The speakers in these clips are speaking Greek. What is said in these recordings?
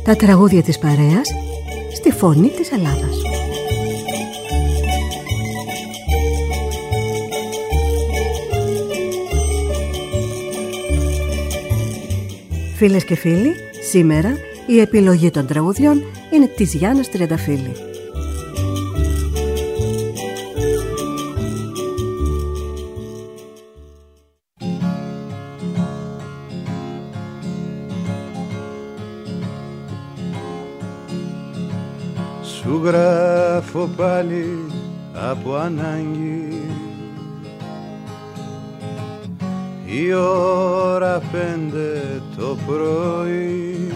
Τα τραγούδια της παρέας στη φωνή της Ελλάδας. Φίλες και φίλοι, σήμερα η επιλογή των τραγουδιών είναι της Γιάννας Τριανταφύλλη. Σου γράφω πάλι από ανάγκη, η ώρα 5 το πρωί,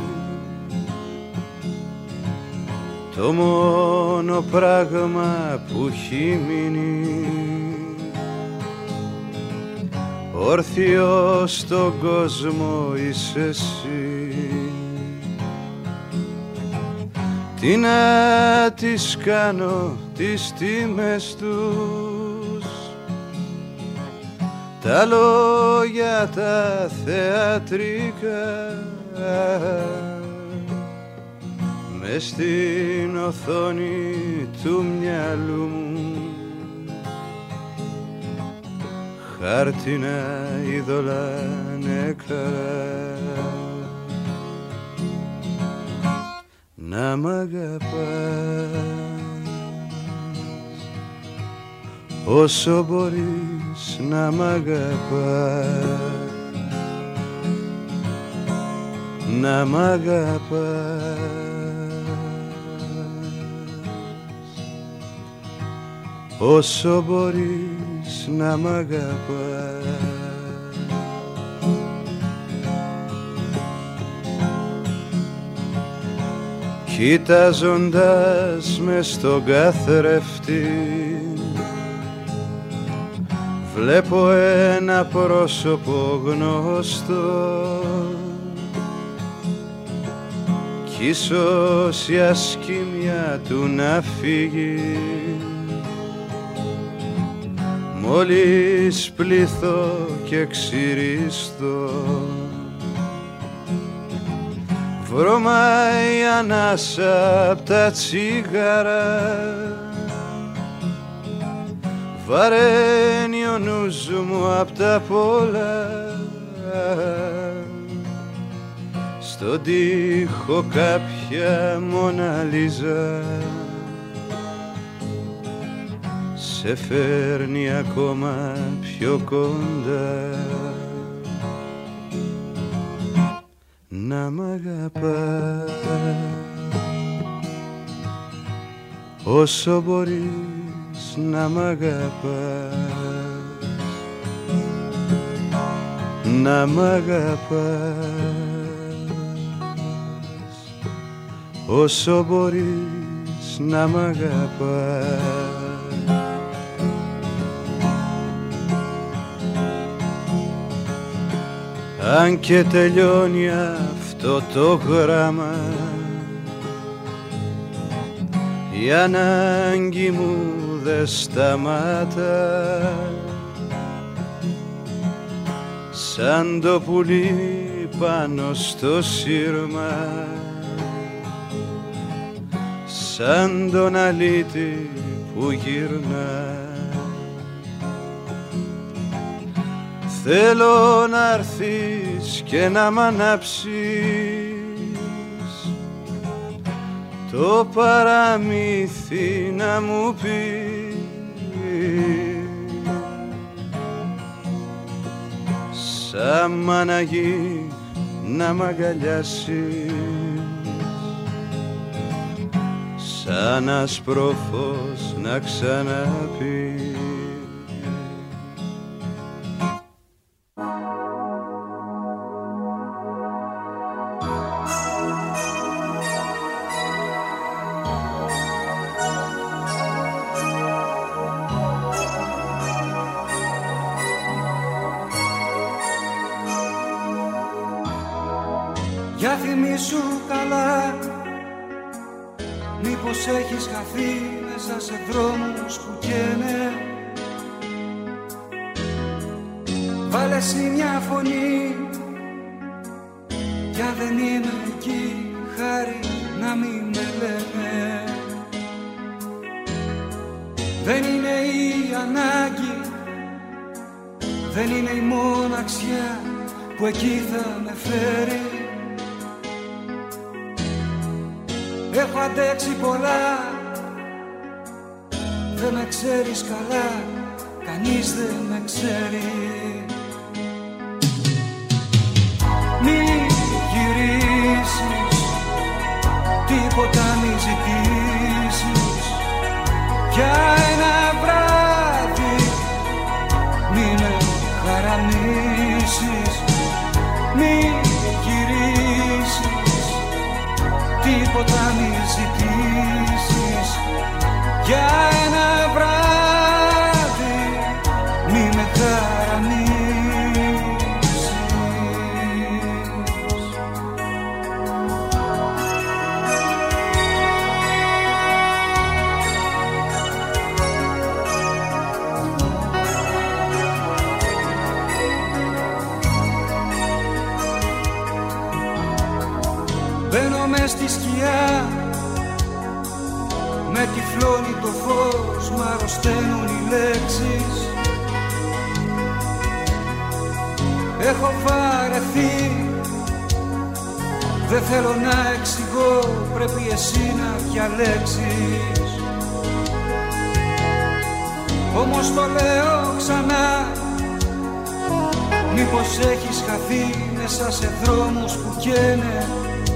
το μόνο πράγμα που έχει μείνει όρθιο στον κόσμο είσαι εσύ. Τι να τις κάνω τις τιμές τους, τα λόγια τα θεατρικά, μες στην οθόνη του μυαλού μου χάρτινα είδωλα νεκρά. Να μ' αγαπάς όσο μπορείς να μ' αγαπάς, να μ' αγαπάς όσο μπορείς να μ' αγαπάς. Κοιτάζοντας μες στον καθρέφτη βλέπω ένα πρόσωπο γνωστό κι ίσως η ασκήμια του να φύγει μόλις πλήθω και ξυριστώ. Βρωμάει η ανάσα απ' τα τσιγάρα, βαραίνει ο νους μου απ' τα πολλά, στον τοίχο κάποια Μόνα Λίζα σε φέρνει ακόμα πιο κοντά. Να μ' αγαπάς όσο μπορείς να μ' αγαπάς, να μ' αγαπάς όσο μπορείς να μ' αγαπάς. Αν και τελειώνει αυτό το γράμμα, η ανάγκη μου δε σταμάτα, σαν το πουλί πάνω στο σύρμα, σαν τον αλήτη που γυρνά. Θέλω να έρθεις και να μ' ανάψεις το παραμύθι, να μου πεις σαν μαναγί να μ' αγκαλιάσεις, σαν άσπρο φως να ξαναπείς. Για θυμήσου καλά, μήπως έχεις χαθεί μέσα σε δρόμους που καίνε. Βάλε εσύ μια φωνή, κι αν δεν είμαι εκεί χάρη να μην με λένε. Δεν είναι η ανάγκη, δεν είναι η μοναξιά που εκεί θα με φέρει. Έχω αντέξει πολλά, δεν με ξέρεις καλά, κανείς δεν με ξέρει. Μη γυρίσεις, τίποτα μη ζητήσεις, για ένα βράδυ μη με χαραμίσεις. Μη γυρίσεις, τίποτα μη ζητήσεις, για ένα βράδυ μη με χαραμίσεις. Μπαίνω μες στη σκιά, με τυφλώνει το φως, μ' αρρωσταίνουν οι λέξεις. Έχω βαρεθεί, δεν θέλω να εξηγώ, πρέπει εσύ να διαλέξεις. Όμως το λέω ξανά, μήπως έχεις χαθεί μέσα σε δρόμους που καίνε.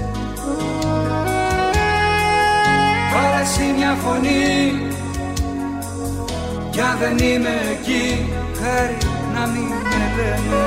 Πάρε εσύ μια φωνή, κι αν δεν είμαι εκεί, χάρη να μην με λένε.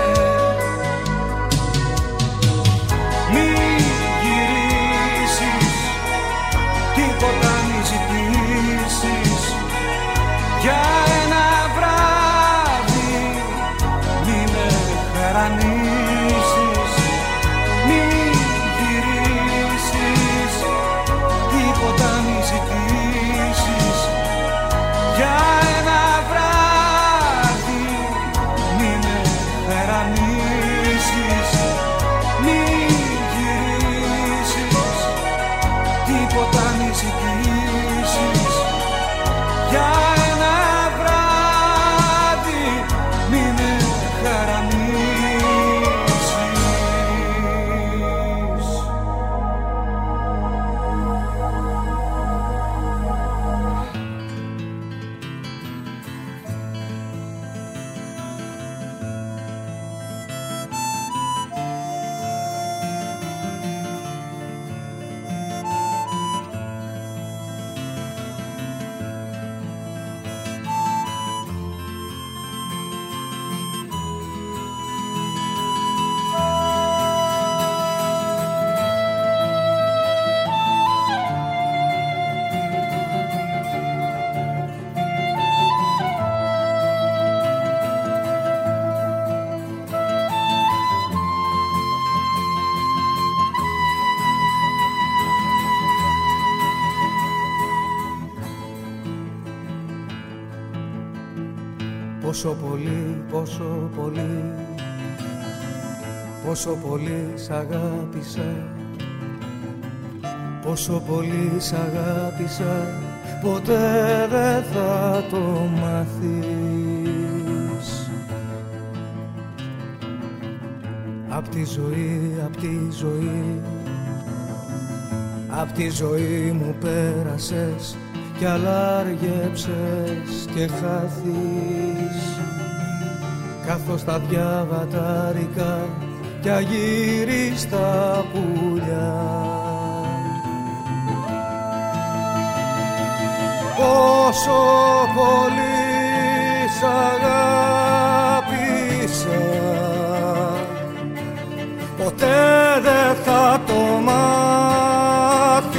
Μη γυρίσεις, τίποτα μη ζητήσεις, για ένα βράδυ μη με χαρανίσεις. Μη γυρίσεις, τίποτα μη ζητήσεις, για ένα βράδυ μη με χαρανίσεις. Μη γυρίσεις, τίποτα μη ζητήσεις, για ένα βράδυ μη με χαρανίσεις. Πόσο πολύ, πόσο πολύ, πόσο πολύ σ' αγάπησα, πόσο πολύ σ' αγάπησα, ποτέ δεν θα το μάθεις. Απ' τη ζωή, απ' τη ζωή, απ' τη ζωή μου πέρασες κι αλάργεψες και χάθεις, καθώς τα διαβατάρικα κι αγύριστα πουλιά. Πόσο πολύ σ' αγάπησα, ποτέ δεν θα το μάθεις.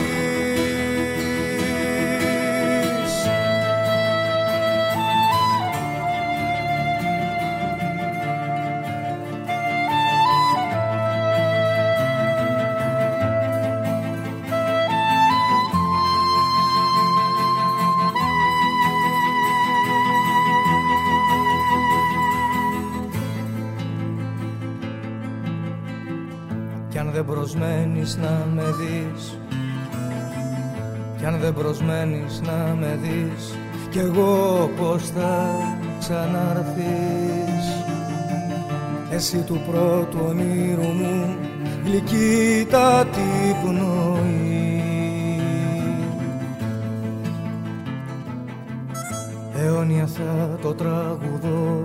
δεν προσμένεις να με δεις, κι αν δεν προσμένεις να με δεις, κι εγώ πως θα ξαναρθείς. Εσύ του πρώτου ονείρου μου γλυκύτατη πνοή, αιώνια θα το τραγουδώ,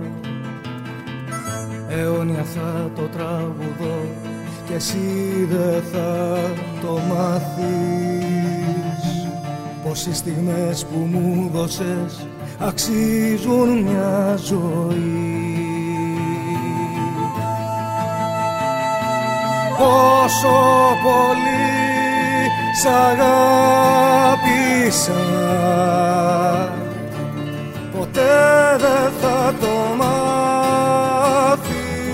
αιώνια θα το τραγουδώ, κι εσύ δεν θα το μάθεις, πως οι στιγμές που μου δώσες αξίζουν μια ζωή. Πόσο πολύ σ' αγάπησα, ποτέ δεν θα το μάθεις.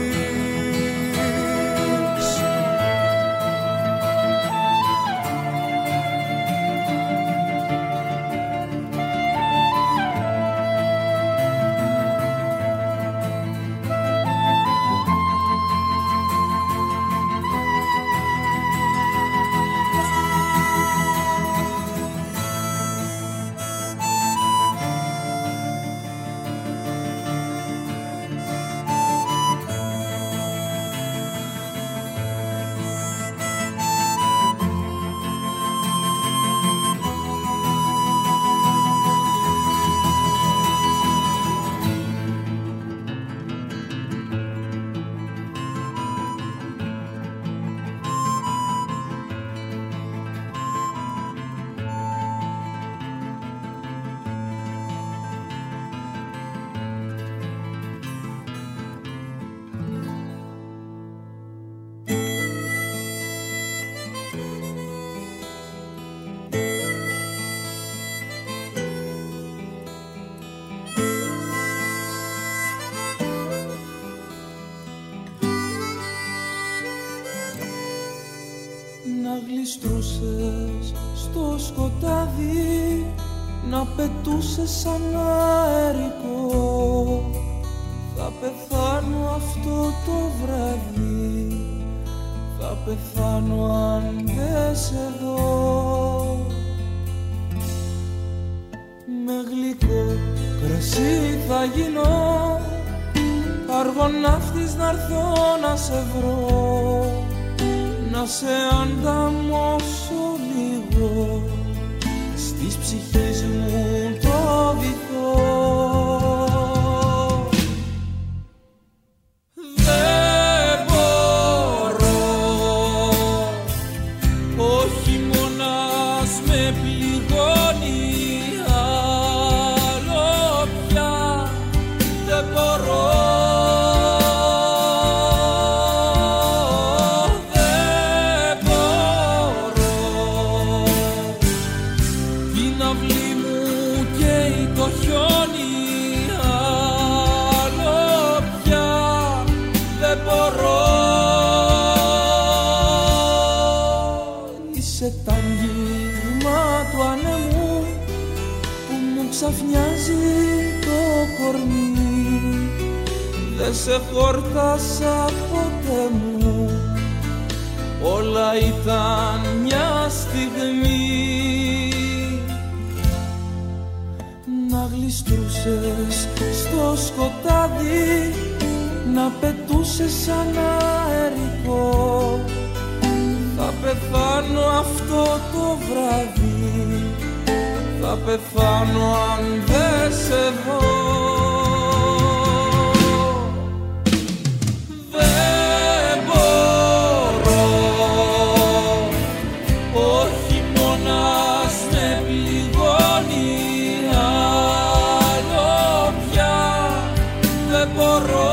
γλιστρούσες στο σκοτάδι, να πετούσες σαν αερικό. Θα πεθάνω αυτό το βράδυ, θα πεθάνω αν δεν σε δω. Με γλυκό κρασί θα γίνω, αργοναύτης να'ρθώ να σε βρω, να σε ανταμώσω λίγο στις ψυχής μου το βυθό. Δεν μπορώ, ο χειμώνας με πληγώνει, άλλο πια δεν μπορώ. Ξαφνιάζει το κορμί, δεν σε χόρτασα ποτέ μου, όλα ήταν μια στιγμή. Να γλιστρούσες στο σκοτάδι, να πετούσες σαν αερικό. Θα πεθάνω αυτό το βράδυ, θα πεθάνω αν δεν σε δω. Δεν μπορώ, ο χειμώνας με πληγώνει, άλλο πια δεν μπορώ.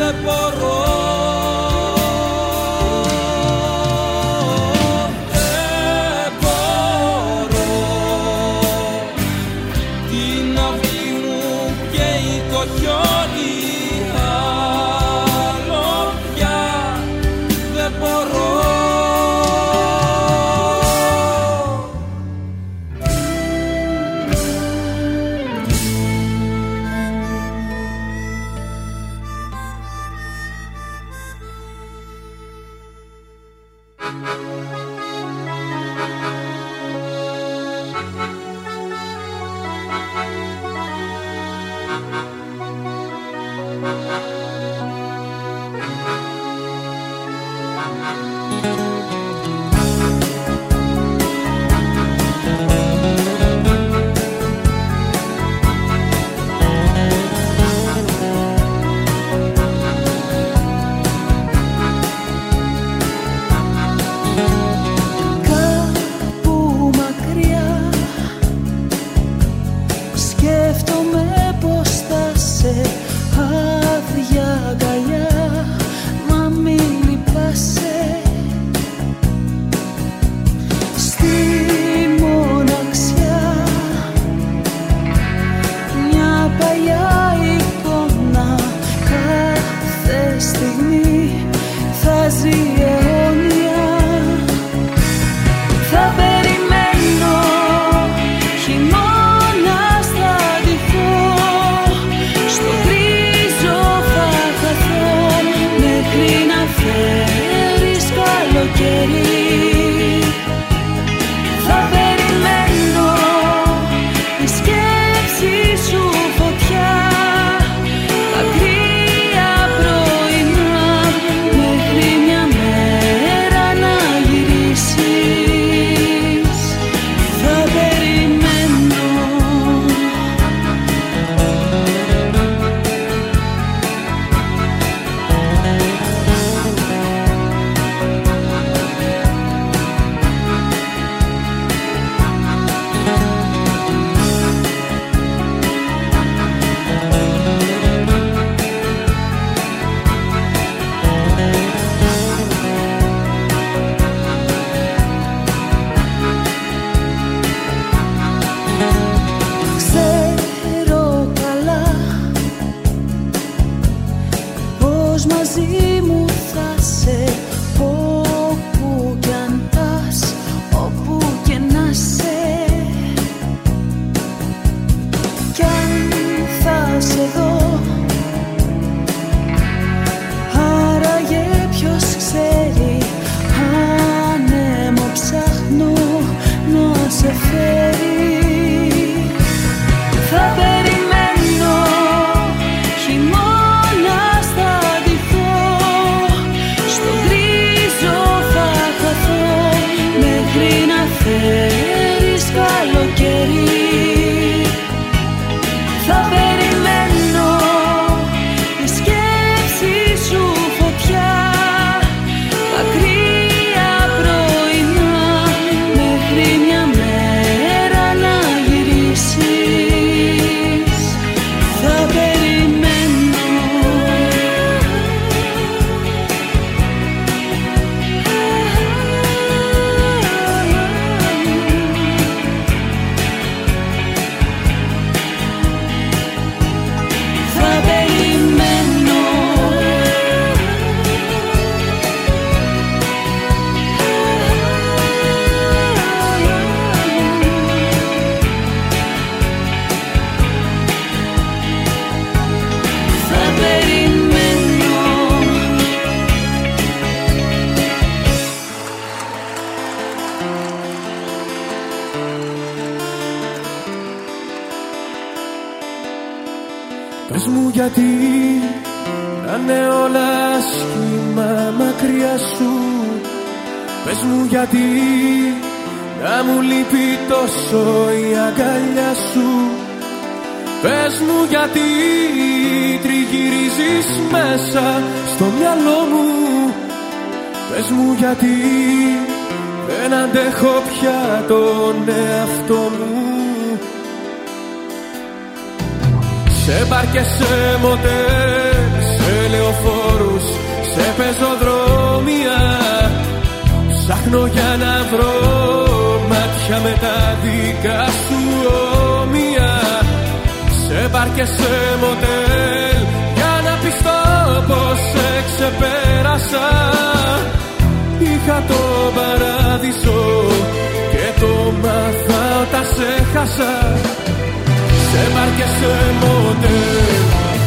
δεν μπορώ. Δεν μπορώ. Την αυγή μου καίει το χιόνι, άλλο πια δεν μπορώ. Πες μου γιατί να είναι όλα σχήμα μακριά σου. Πες μου γιατί να μου λείπει τόσο η αγκαλιά σου. Πες μου γιατί τριγυρίζεις μέσα στο μυαλό μου. Πες μου γιατί δεν αντέχω πια τον εαυτό μου. Σε μπαρ και σε μοτέλ, σε λέω λεωφόρους, σε πεζοδρόμια. Ψάχνω για να βρω μάτια με τα δικά σου όμοια. Σε μπαρ και σε μοτέλ, για να πιστώ πως σε ξεπέρασα. Είχα το παράδεισο και το μάθα όταν σε χάσα. Σε μπαρ και σε μοτέλ.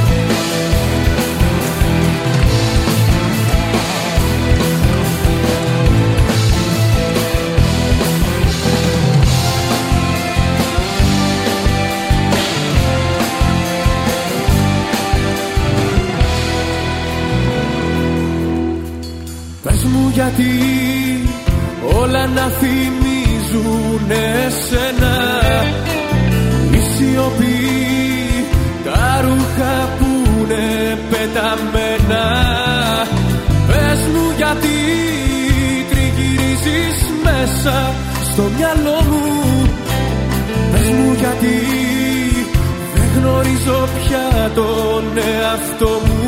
Πες μου γιατί όλα να θυμίζουν εσένα. Η σιωπή, τα ρούχα που είναι πεταμένα. Πες μου γιατί τριγυρίζεις μέσα στο μυαλό μου. Πες μου γιατί δεν γνωρίζω πια τον εαυτό μου.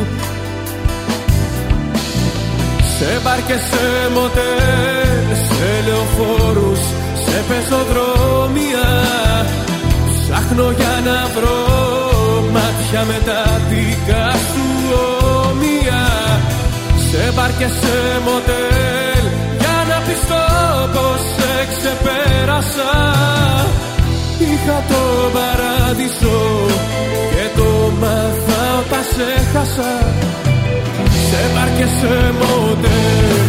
Σε μπαρ και σε μοτέλ, σε λεωφόρους, σε πεζοδρόμια. Ψάχνω για να βρω μάτια με τα δικά σου όμοια. Σε μπαρ και σε μοτέλ, για να πιστώ πως σε ξεπέρασα. Είχα το παράδεισο και το μάθα όταν σε χάσα. Σε μπαρ και σε μοτέλ.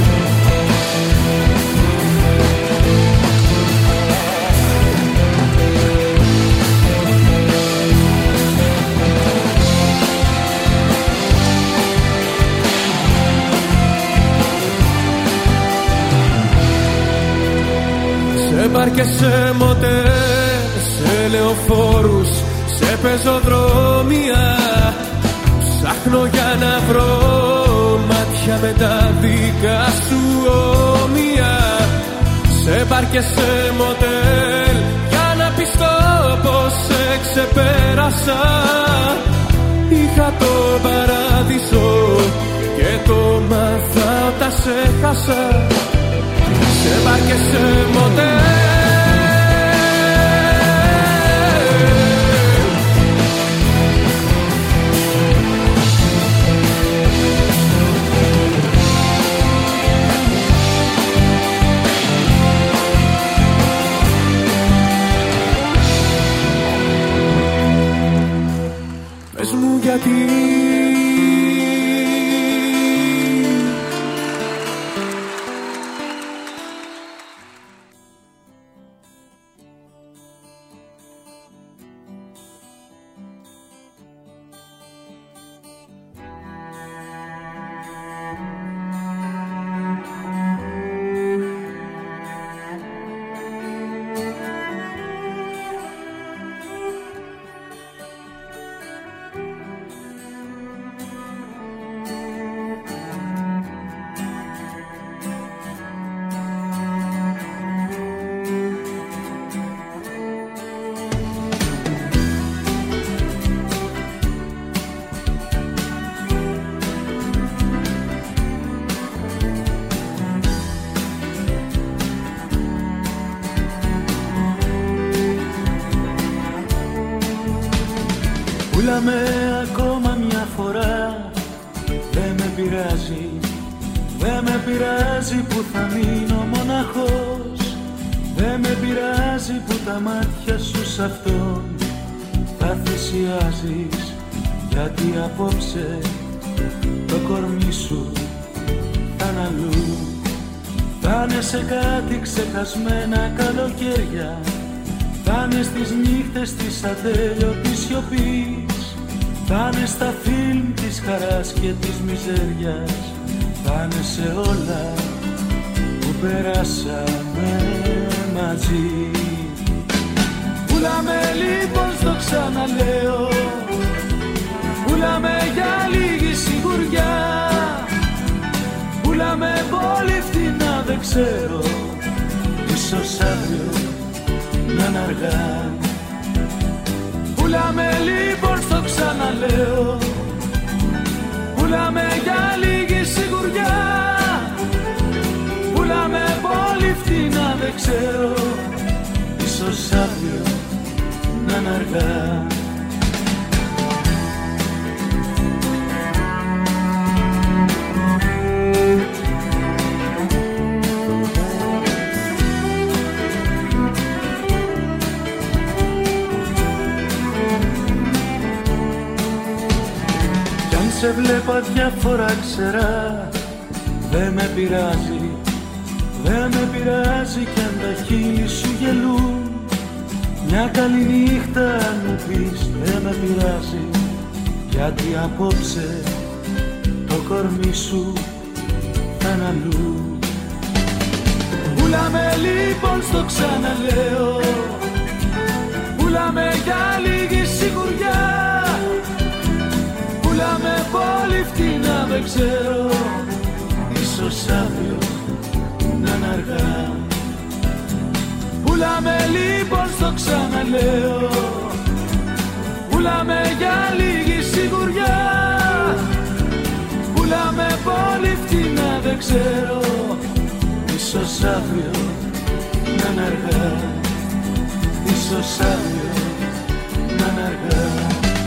Σε μπαρ και σε μοτέλ, σε λεωφόρους, σε πεζοδρόμια. Ψάχνω για να βρω μάτια με τα δικά σου όμοια. Σε μπαρ και σε μοτέλ, για να πιστώ πως σε ξεπέρασα. Είχα το παράδεισο και το μάθα όταν σε χάσα. Σε μπαρ και σε μοτέλ. Πες μου γιατί Πούλαμε ακόμα μια φορά, δεν με πειράζει. Δεν με πειράζει που θα μείνω μοναχός. Δεν με πειράζει που τα μάτια σου σ' αυτόν θα θυσιάζεις. Γιατί απόψε το κορμί σου θα είναι αλλού. Θα είναι σε κάτι ξεχασμένα καλοκαίρια. Θα είναι στις νύχτες της ατέλειωτης σιωπής. Θα είναι στα φιλμ της χαράς και της μιζέριας. Θα είναι σε όλα που περάσαμε μαζί. Πουλάμε λοιπόν, στο ξαναλέω, πουλάμε για λίγη σιγουριά. Πουλάμε πολύ φτηνά, δεν ξέρω, ίσως αύριο να είναι αργά. Πουλάμε λοιπόν, στο ξαναλέω, Πουλάμε για λίγη σιγουριά, πουλάμε πολύ φτηνά, δεν ξέρω, ίσως αύριο να είναι αργά. Σε βλέπα διάφορα ξερά, δε με πειράζει, δε με πειράζει κι αν τα χείλη σου γελούν. Μια καλή νύχτα αν μου πεις, δε με πειράζει, γιατί απόψε το κορμί σου θα είναι αλλού. Πουλάμε λοιπόν, στο ξαναλέω, πουλάμε για λίγη σιγουριά, πουλάμε πολύ φτηνά, δεν ξέρω, ίσως αύριο να είναι αργά. Πουλάμε λοιπόν, στο ξαναλέω, πουλάμε για λίγη σιγουριά, πουλάμε πολύ φτηνά, δεν ξέρω, ίσως αύριο να είναι αργά, ίσως αύριο να είναι αργά.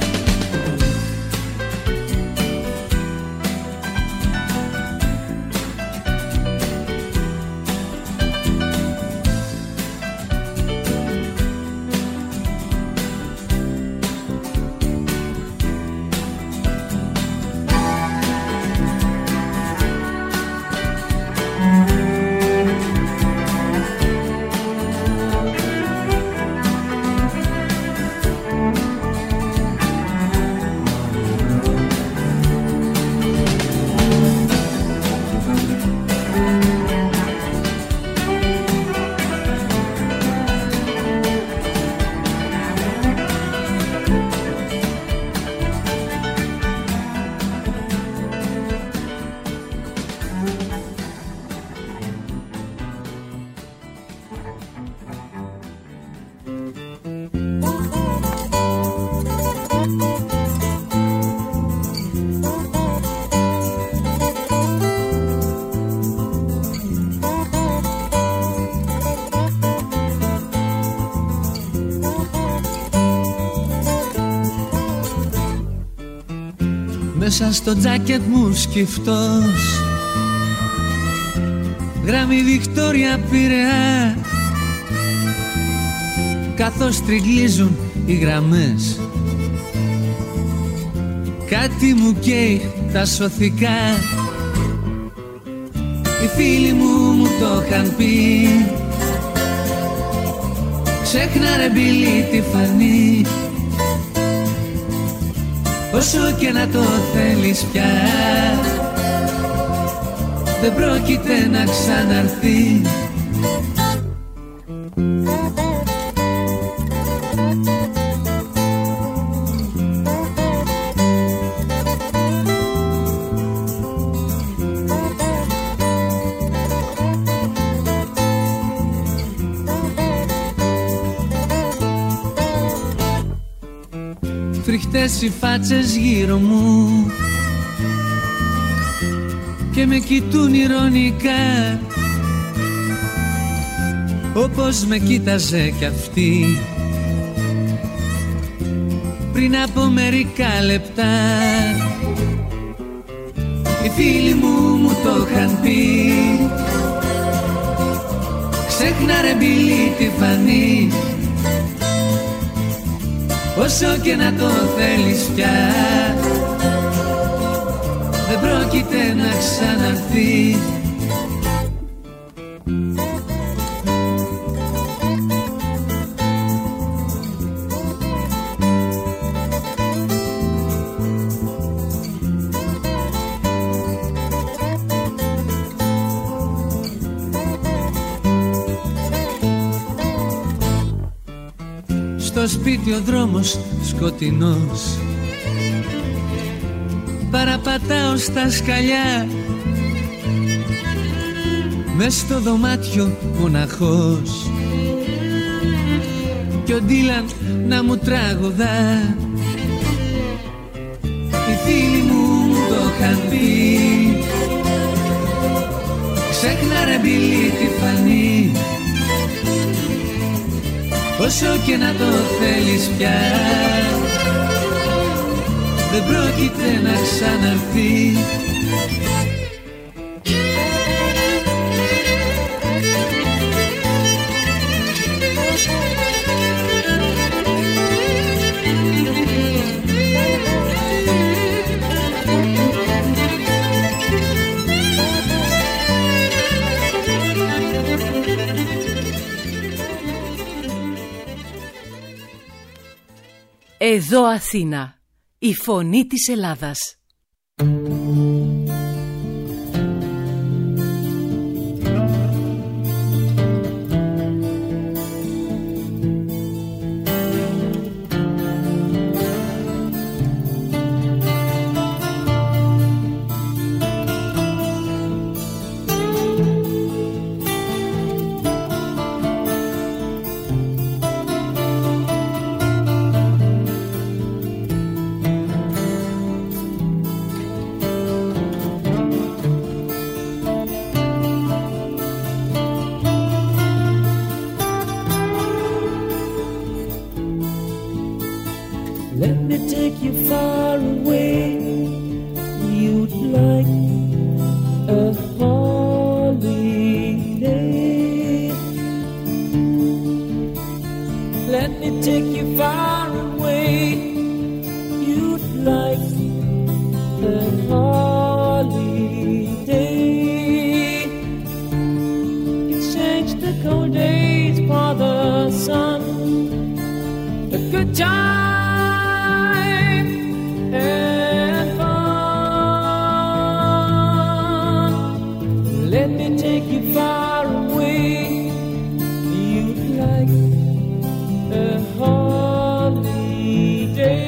Μέσα στο τζάκετ μου σκυφτός, γράμμη Βικτόρια Πειραιά, καθώς τριγλίζουν οι γραμμές, κάτι μου καίει τα σωθικά. Οι φίλοι μου το είχαν πει, ξέχνα ρε μπιλί τη φανή, όσο και να το θέλεις πια, δεν πρόκειται να ξαναρθεί. Φρικτές οι φάτσες γύρω μου και με κοιτούν ηρωνικά, όπως με κοίταζε κι αυτή πριν από μερικά λεπτά. Οι φίλοι μου το είχαν πει, ξέχνα ρε μπιλί τη φανή, όσο και να το θέλεις πια, δεν πρόκειται να ξαναρθεί. Στο σπίτι ο δρόμος σκοτεινός, παραπατάω στα σκαλιά, μες στο δωμάτιο μοναχός, κι ο Ντίλαν να μου τραγουδά. Οι φίλοι μου το είχαν πει. Ξέχνα ρε μπιλί τη φανή, όσο και να το θέλεις πια δεν πρόκειται να ξαναρθεί. Εδώ Αθήνα, η φωνή της Ελλάδας. Let me take you far away. You'd like a holiday. Let me take you far away. You'd like a holiday. Exchange the cold days for the sun. A good time. Let me take you far away. You'd like a holiday.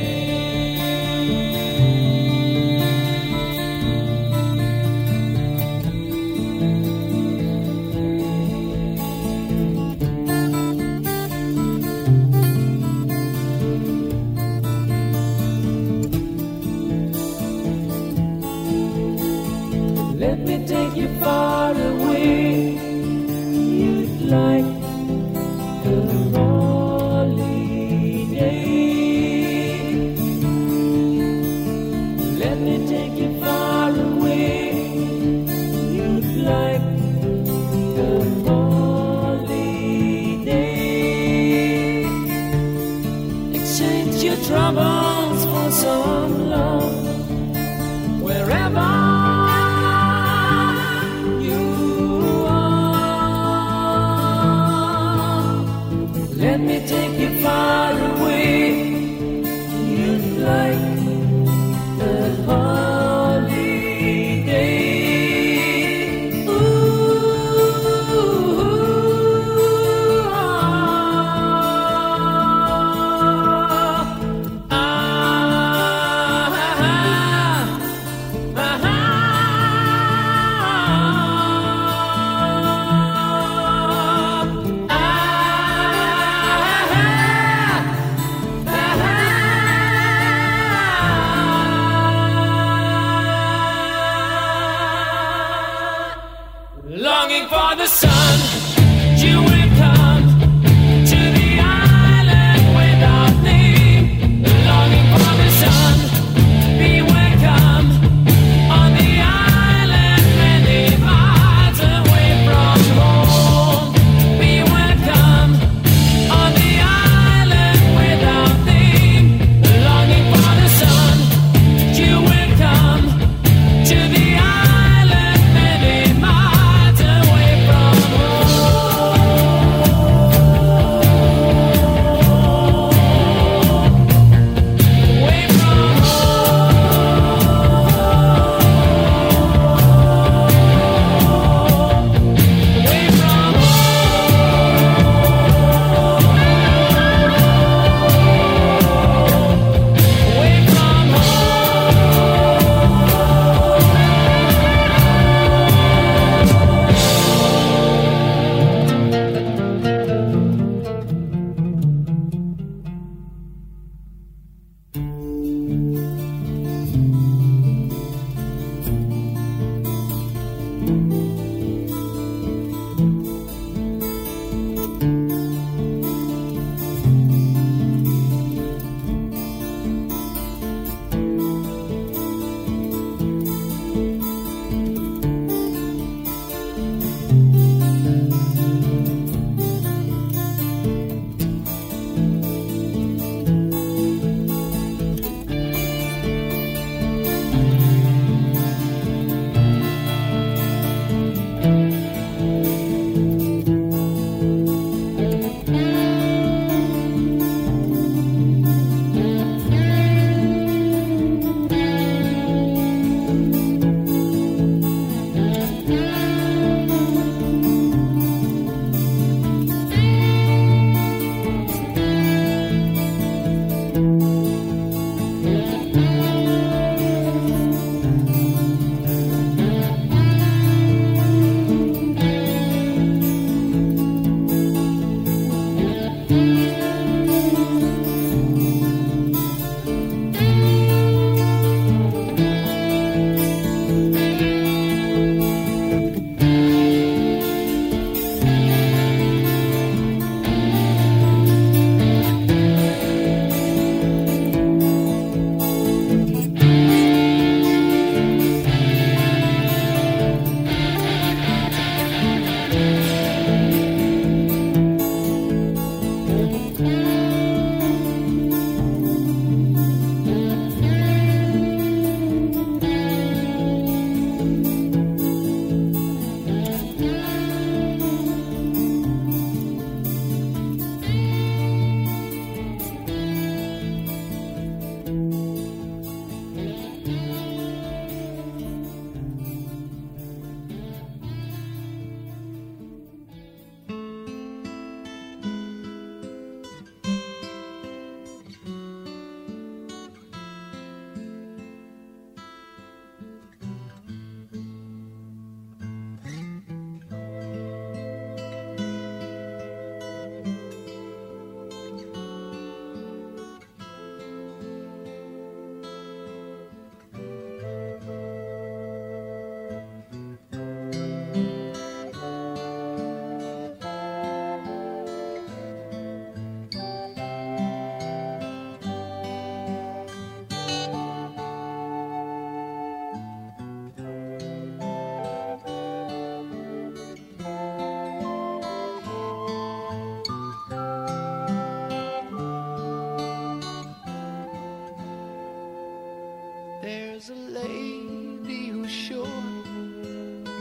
Let me take you far away. You'd like a holiday. Let me take you far away. You'd like a holiday. Exchange your troubles for some love. Wherever let me take you far away. You'd like a holiday. Longing for the sun, you will come to the island without name. Longing for the sun, be welcome on the island many miles away from home. Be welcome on the island without name. Longing for the sun, you will come to the island many miles away from home.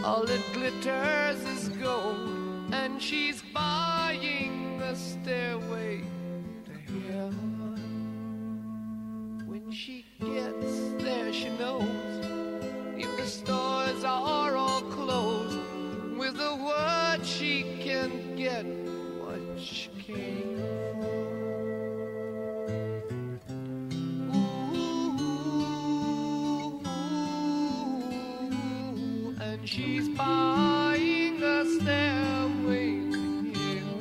all that glitters is gold, and she's buying a stairway to heaven. When she gets there, she knows if the stores are all closed, with a word she can get what she came for. Ooh, and she's buying a stairway here.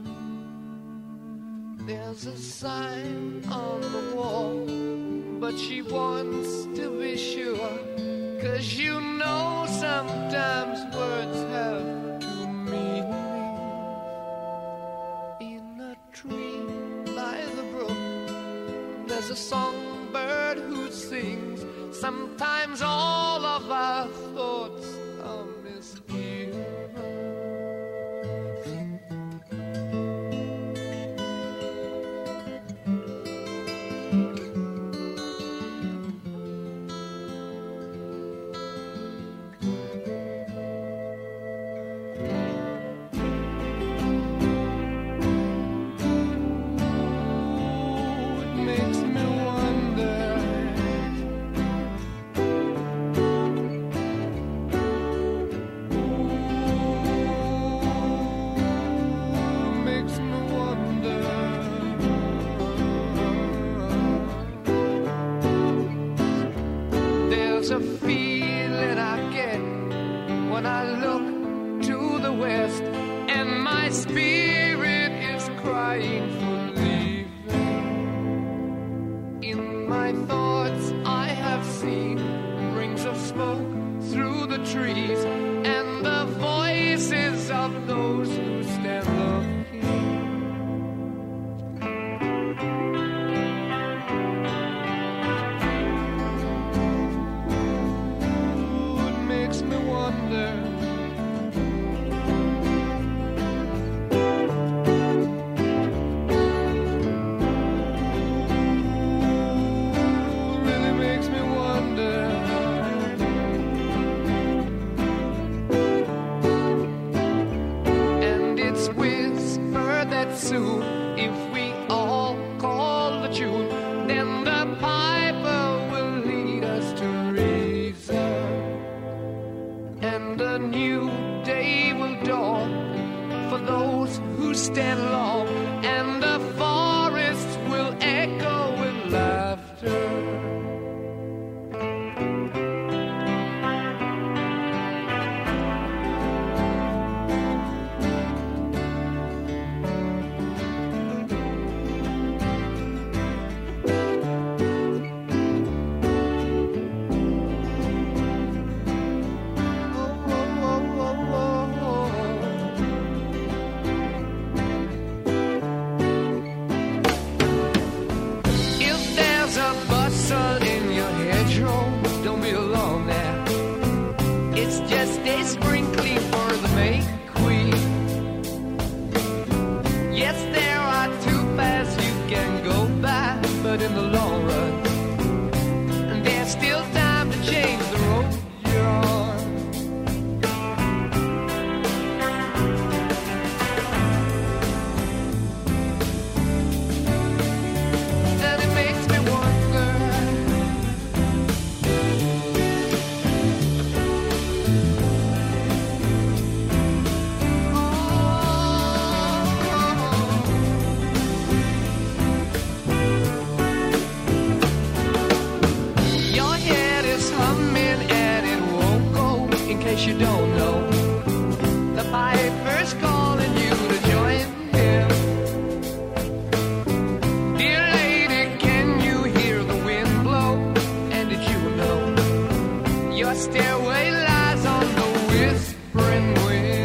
There's a sign on the wall, but she wants to be sure, 'cause you know sometimes words have two meanings. In a tree by the brook, there's a songbird who sings. Sometimes all of our thoughts are misgiven. A feeling I get when I look to the west, and my spirit is crying for leaving. In my thoughts I have seen rings of smoke through the trees, and the voices of those who stand looking. Soon, if we all call the tune, then the piper will lead us to reason, and a new day will dawn for those who stand long, and the forest will echo with laughter. In the long run, and there's still time to change the road you're on. And it makes me wonder, you don't know, the piper's calling you to join him. Dear lady, can you hear the wind blow? And did you know your stairway lies on the whispering wind?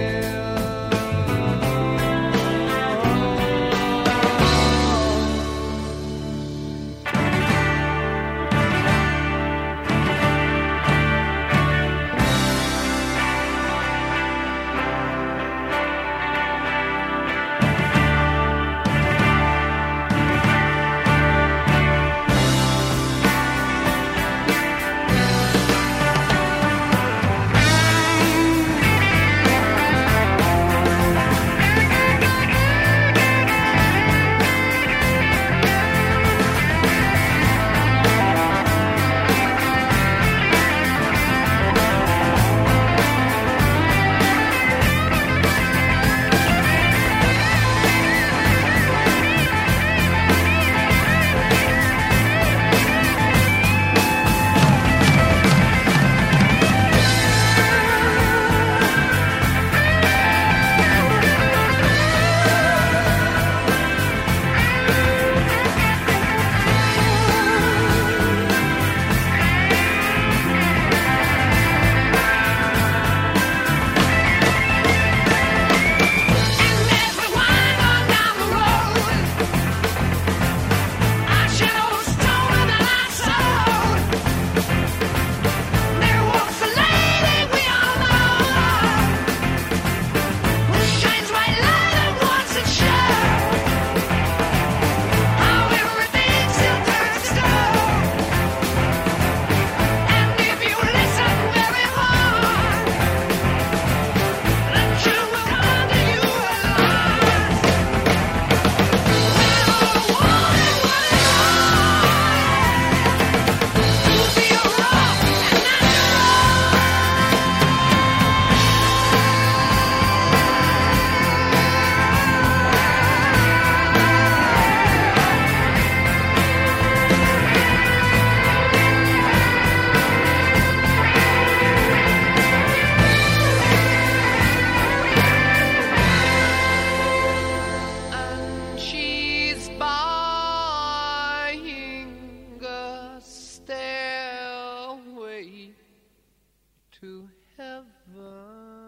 to heaven.